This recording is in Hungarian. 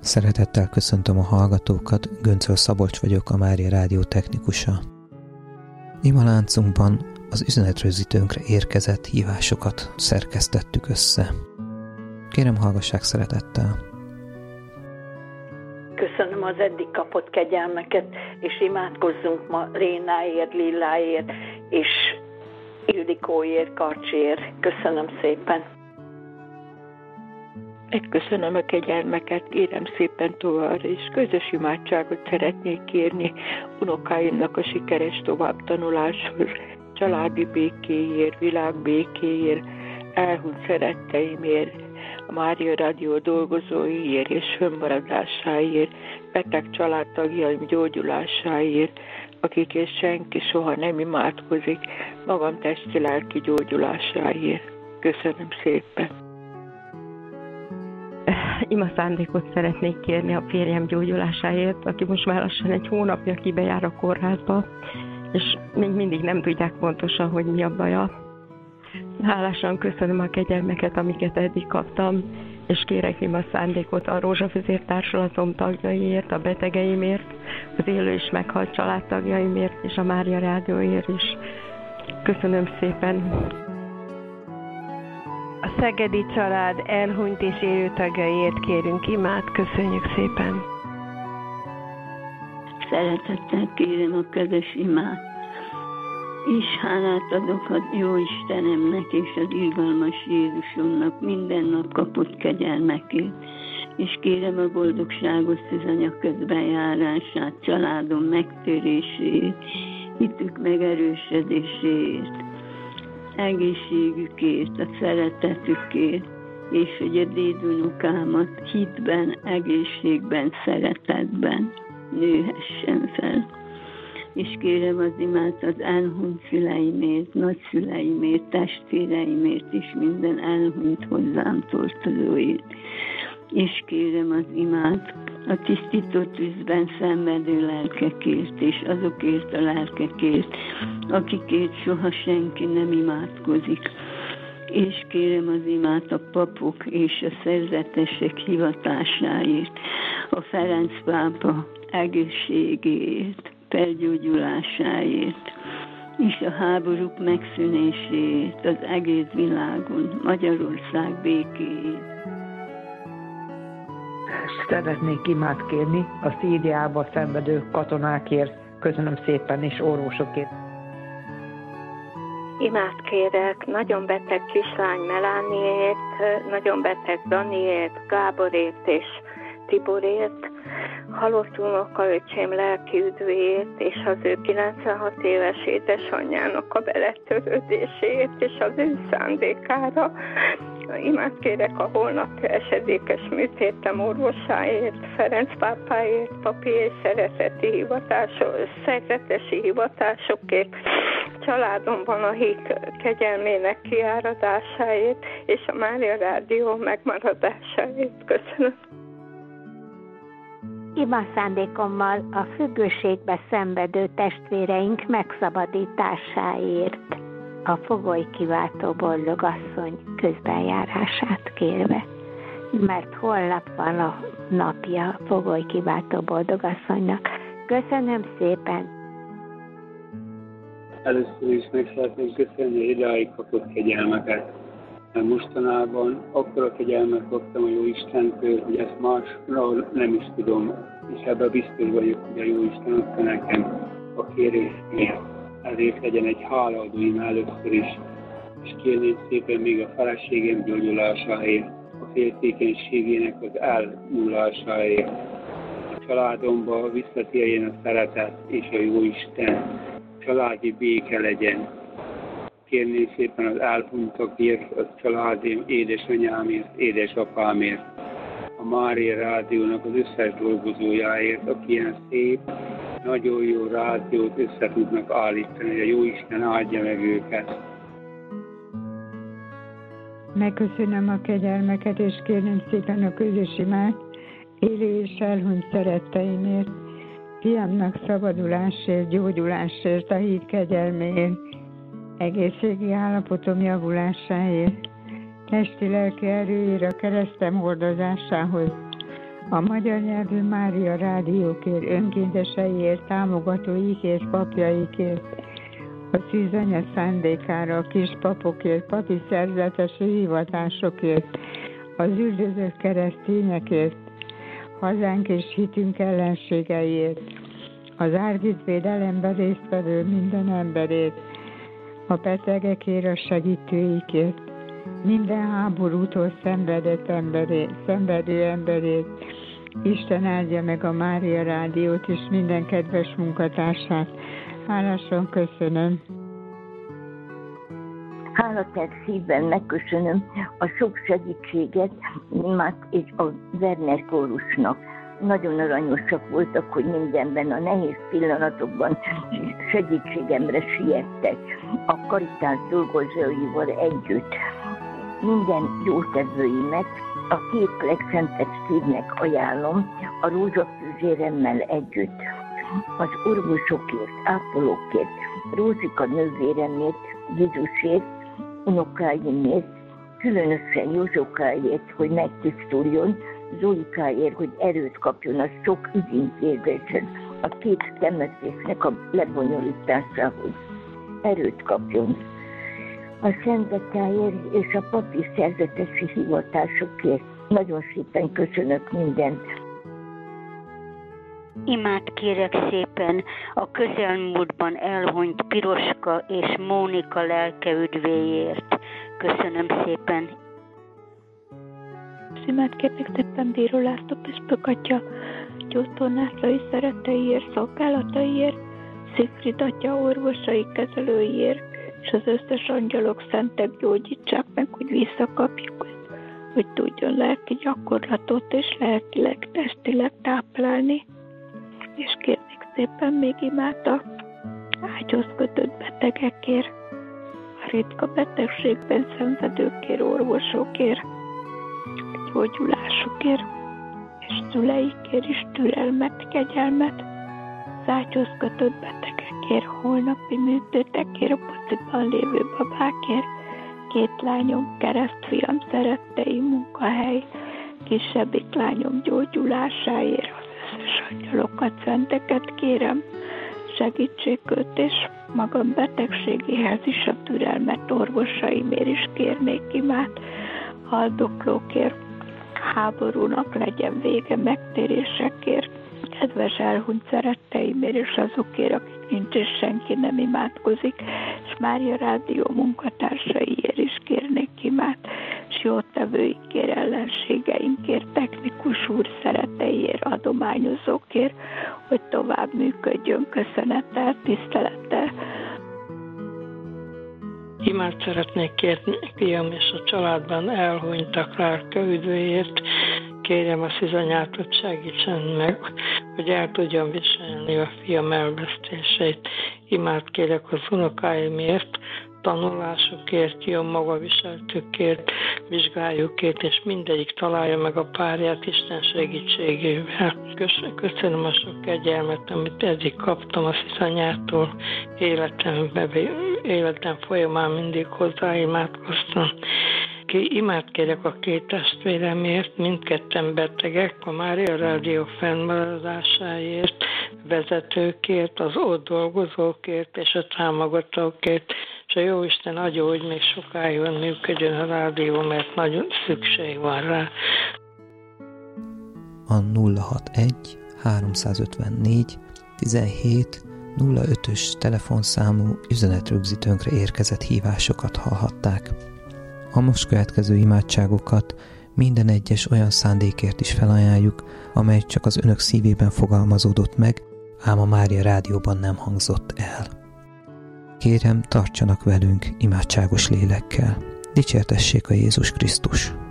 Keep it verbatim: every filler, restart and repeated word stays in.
Szeretettel köszöntöm a hallgatókat, Göncöl Szabolcs vagyok, a Mária Rádió technikusa. Imaláncunkban az üzenetrögzítőnkre érkezett hívásokat szerkesztettük össze. Kérem, hallgassák szeretettel! Köszönöm az eddig kapott kegyelmeket, és imádkozzunk ma Rénáért, Lilláért, és Ildikóért, Karcsiért. Köszönöm szépen! Megköszönöm a kegyelmeket, kérem szépen tovább, és közös imádságot szeretnék kérni unokáimnak a sikeres továbbtanuláshoz, családi békéért, világ békéért, elhunyt szeretteimért, a Mária Rádió dolgozóiért és fönnmaradásáért, beteg családtagjaim gyógyulásáért, akikért senki soha nem imádkozik, magam testi-lelki gyógyulásáért. Köszönöm szépen! Ima szándékot szeretnék kérni a férjem gyógyulásáért, aki most már lassan egy hónapja kibejár a kórházba, és még mindig nem tudják pontosan, hogy mi a baja. Hálásan köszönöm a kegyelmeket, amiket eddig kaptam, és kérek Ima szándékot a Rózsafüzér Társulatom tagjaiért, a betegeimért, az élő és meghalt családtagjaimért, és a Mária Rádióért is. Köszönöm szépen! A szegedi család elhunyt és élő tagjaiért kérünk imát, köszönjük szépen! Szeretettel kérem a közös imát, és hálát adok a jó Istenemnek és az irgalmas Jézusomnak minden nap kapott kegyelmekért, és kérem a boldogságos szűzanya közbenjárását, családom megtérését, hitük megerősödését, egészségükért, a szeretetükért, és hogy a dédunokámat hitben, egészségben, szeretetben nőhessen fel. És kérem az imát az elhunyt szüleimért, nagyszüleimért, testvéreimért, és minden elhunyt hozzám tartozóért. És kérem az imát a tisztító tűzben szenvedő lelkekért, és azokért a lelkekért, akikért soha senki nem imádkozik. És kérem az imát a papok és a szerzetesek hivatásáért, a Ferenc pápa egészségéért, felgyógyulásáért, és a háborúk megszűnéséért az egész világon, Magyarország békéért. Szeretnék imát kérni a Szíriába szenvedő katonákért, köszönöm szépen, és orvosokért. Imát kérek nagyon beteg kislány Melániért, nagyon beteg Daniért, Gáborért és Tiborért, halott unokaöcsém lelki üdvéért, és az ő kilencvenhat éves édesanyjának a beletörődéséért, és az ő szándékára. Imát kérek a holnapi esedékes műtétem orvosáért, Ferenc pápáért, papi és szereteti hivatások, szerzetesi hivatásokért, családomban a hit kegyelmének kiáradásáért, és a Mária Rádió megmaradásáért. Köszönöm. Ima szándékommal a függőségbe szenvedő testvéreink megszabadításáért, a fogoly kiváltó boldogasszony közbenjárását kérve, mert holnap van a napja fogoly kiváltó boldogasszonynak. Köszönöm szépen! Először is meg szeretném köszönni a idáig kapott kegyelmeket. Mert mostanában akkor a kegyelmet kaptam a Jóistentől, hogy ezt másról nem is tudom, és ebben biztos vagyok, hogy a Jóisten adta nekem a kérésért. Ezért legyen egy hálaadóim először is, és kérném szépen még a feleségem gyógyulásáért, a féltékenységének az elmúlásáért. A családomba visszatérjen a szeretet és a Jóisten, családi béke legyen. Kérném szépen az elhunytakért, a családém, édesanyámért, édesapámért, a Mária Rádiónak az összes dolgozójáért, aki ilyen szép, nagyon jó rádiót össze tudnak állítani, hogy a Jóisten áldja meg őket. Megköszönöm a kegyelmeket, és kérném szépen a közös imát élő és elhunyt szeretteimért, fiamnak szabadulásért, gyógyulásért, a hit kegyelméért, egészségi állapotom javulásáért, testi-lelki erőért, a keresztem hordozásához, a magyar nyelvű Mária rádiókért, önkénteseiért, támogatóikért, papjaikért, a szűzanya szándékára, a kispapokért, papi szerzetes hivatásokért, az üldözött keresztényekért, hazánk és hitünk ellenségeiért, az árvízvédelemben résztvevő minden emberért, a betegekért, a segítőikért, minden háborútól szenvedett emberért, szenvedő emberért. Isten áldja meg a Mária rádiót és minden kedves munkatársát. Hálásan köszönöm. Hálatát szívben megköszönöm a sok segítséget Mát és a Werner kórusnak. Nagyon aranyosak voltak, hogy mindenben a nehéz pillanatokban segítségemre siettek. A Karitás dolgozóival együtt. Minden jótevőimet a két legszentebb szívnek ajánlom, a rózsafűzéremmel együtt. Az orvosokért, ápolókért, Rózsika nővéremért, Jézusért, unokáimért, különösen Józsokáért, hogy megtisztuljon, Zolikáért, hogy erőt kapjon a sok ügyintézésen, a két temetésnek a lebonyolításához. Erőt kapjon. A szentetáért és a papi szerzetesi hivatásokért nagyon szépen köszönök mindent. Imád kérek szépen a közelmúltban elhunyt Piroska és Mónika lelke üdvéért. Köszönöm szépen. Imád kérnek szépen Bíró László püspök atya gyógytornászai szeretteiért, szolgálataiért, Szigfried atya orvosai kezelőiért, és az összes angyalok, szentek gyógyítsák meg, hogy visszakapjuk, hogy tudjon lelki gyakorlatot és lelkileg, testileg táplálni. És kérnék szépen még imát a ágyhoz kötött betegekért, a ritka betegségben szenvedőkért, orvosokért, gyógyulásukért, és szüleikért is türelmet, kegyelmet, az ágyhoz kötött betegekért, holnapi műtétekért, a pociban lévő babákért, két lányom, keresztfiam, szeretteim, munkahely, kisebbik lányom gyógyulásáért, az összes angyalokat, szenteket kérem, segítsék őt, és magam betegségéhez is a türelmet, orvosaimért is kérnék imát, haldoklókért, háborúnak legyen vége, megtérésekért, kedves elhunyt szeretteimért és azokért, akik nincs és senki nem imádkozik, és Mária rádió munkatársaiért is kérnék imát, és jótevőikért, ellenségeinkért, technikus úr szeretteiért, adományozókért, hogy tovább működjön köszönettel, tisztelettel. Imát szeretnék kérni, fiam, és a családban elhunytak lelke üdvéért. Kérjem a szizanyát, hogy segítsen meg, hogy el tudjam viselni a fiam elvesztéseit. Imát kérek az unokáimért, tanulásukért, jó magaviseltükért, vizsgájukért, és mindegyik találja meg a párját Isten segítségével. Köszönöm a sok kegyelmet, amit eddig kaptam a szizanyától, életemben, életem folyamán mindig hozzáimádkoztam. Ki imát kérek a két testvéremért, mindketten betegek, a Mária Rádió fennmaradásáért, vezetőkért, az ott dolgozókért és a támogatókért, és a Jóisten adja, hogy még sokáig működjön a rádió, mert nagyon szükség van rá. A nulla hatvanegy háromszázötvennégy tizenhét nulla ötös telefonszámú üzenetrögzítőnkre érkezett hívásokat hallhatták. A most következő imádságokat minden egyes olyan szándékért is felajánljuk, amely csak az önök szívében fogalmazódott meg, ám a Mária rádióban nem hangzott el. Kérem, tartsanak velünk imádságos lélekkel. Dicsértessék a Jézus Krisztus!